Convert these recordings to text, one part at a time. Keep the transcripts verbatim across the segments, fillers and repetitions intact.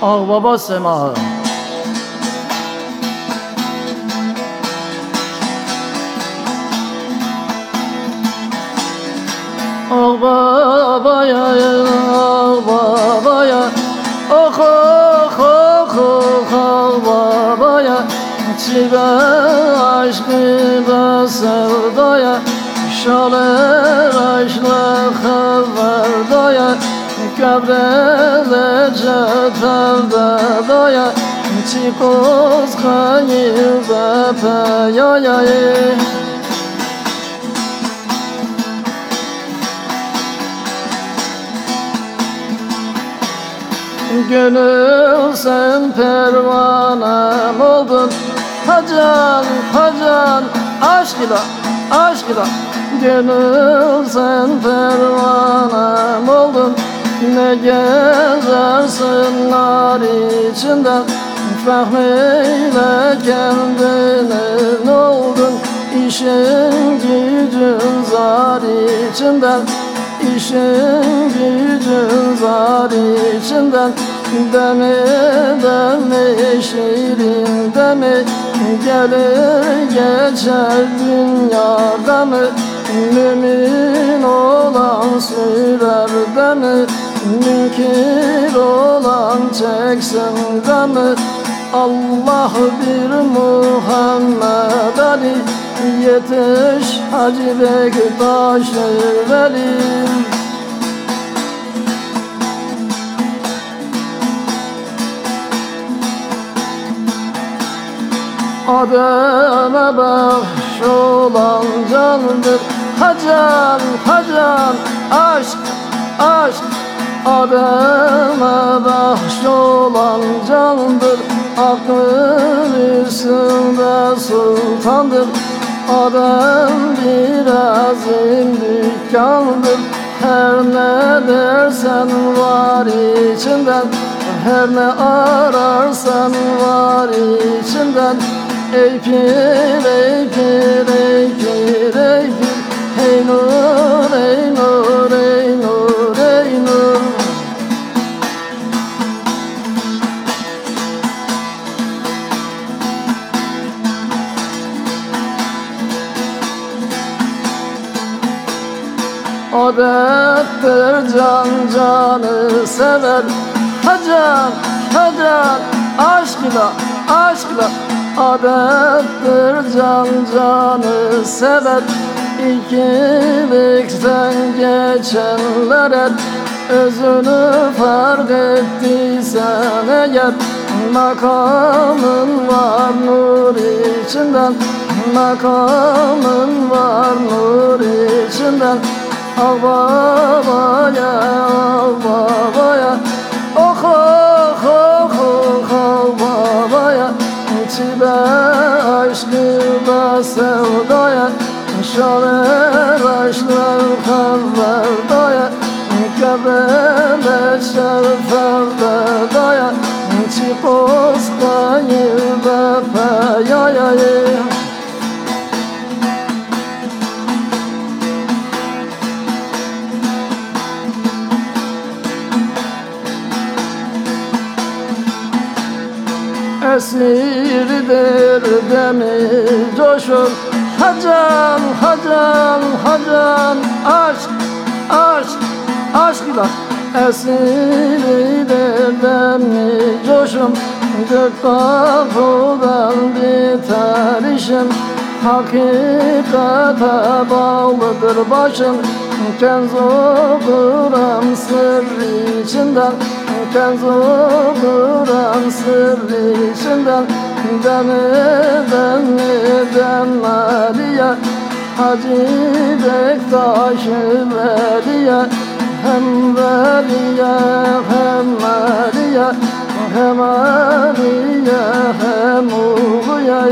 Ağbaba semahı. Ağbabaya, ağbabaya, oh oh oh oh ağbabaya, çibe aşkına sevdaya, şaler aşkla havardaya, kabrelece tevdadaya, çikoz kayıp epeyaya. Gönül sen pervanem oldun, hacan hacan aşk ile aşk ile. Gönül sen pervanem oldun, ne gezersin nar içinde, fehmiyle kendinin oldun, işin gücün zar içinde. İşin gücün zar içinden, demi demi şirin demi, gelir geçer dünyada mı? Mümin olan sürer demi, münkir olan çeksin demi. Allah bir Muhammed Ali, yetiş Hacı Bektaş Veli. Ademe bahş olan candır, hacan hacan aşk aşk. Ademe bahş olan candır, aklın üstünde sultandır. Adam bir azim dükkandır, her ne dersen var içinden, her ne ararsan var içinden. Ey pir, ey pir, ey pir, ey pir, hey nur, ey nur, ey nur, ey nur. Adettir can canı sever, hacan hacan aşk ile aşk ile. Adettir can canı sever, ikilikten geçenlere özünü fark ettiysen eğer, makamın var nur içinden, makamın var nur içinden. Ağbabaya, ağbabaya, oh oh oh oh ağbabaya, çibe aşkına sevdaya, şaver aşklar havardaya, kabele şerferdaya, çikoz kayıp epeyaya. Esirdir demi coşur, hacan hacan hacan aşk aşk aşk ile. Esirdir demi coşum, gök kapıdan biter işim, hakikate bağlıdır başım. Kenz okuram sır içinden, kenz okuram sır içinden. Demi demi demeliye, Hacı Bektaş Veliye. Hem veliye hem veliye, hem aliye hem uluye.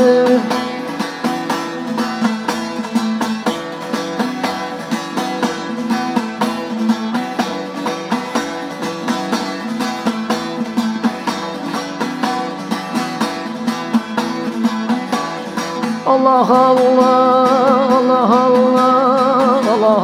Allah Allah, Allah Allah, Allah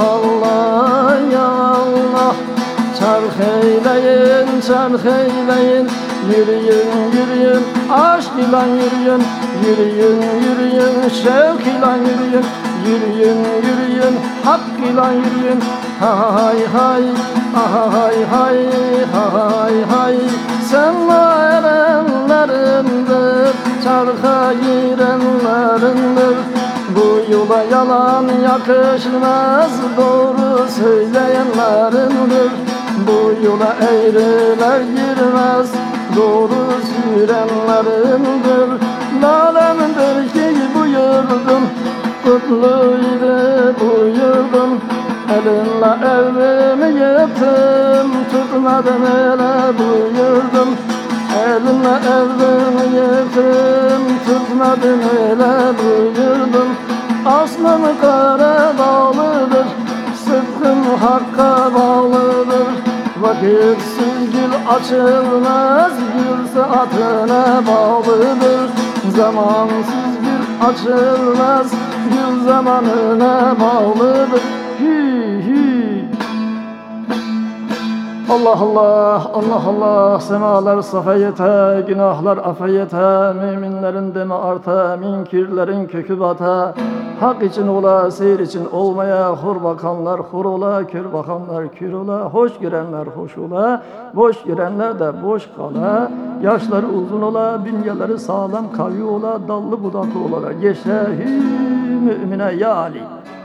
Allah, ya Allah. Çark eyleyin, çark eyleyin, Yürüyün yürüyün aşk ile yürüyün, yürüyün yürüyün şevk ile yürüyün, yürüyün yürüyün hak ile yürüyün. Hay hay hay hay hay hay, senle erenlerindir, çarka girenlerindir. Bu yola yalan yakışmaz, doğru söyleyenlerindir. Bu yola eğriler girmez, doğru sürenlerindir. Lalemdir ki bu yurdum, kutluydu bu yurdum. Elinle evrimi yıktım, tutmadım ele buyurdum. Elinle evrimi yıktım, tutmadım ele buyurdum. Aslım kara dağlıdır, sıdkım hakka bağlıdır. Vakitsiz gül açılmaz, gül saatine bağlıdır. Zamansız gül açılmaz, gül zamanına bağlıdır. Hü hü. Allah Allah, Allah Allah, semalar safayete, günahlar afayete, müminlerin demi arta, minkirlerin kökü bata. Hak için ola, seyir için olmaya, hur bakanlar hur ola, kör bakanlar kür ola, hoş görenler hoş ola, boş görenler de boş kala. Yaşları uzun ola, bünyeleri sağlam kavi ola, dallı budaklı ola, geçe hü mümine ya Ali.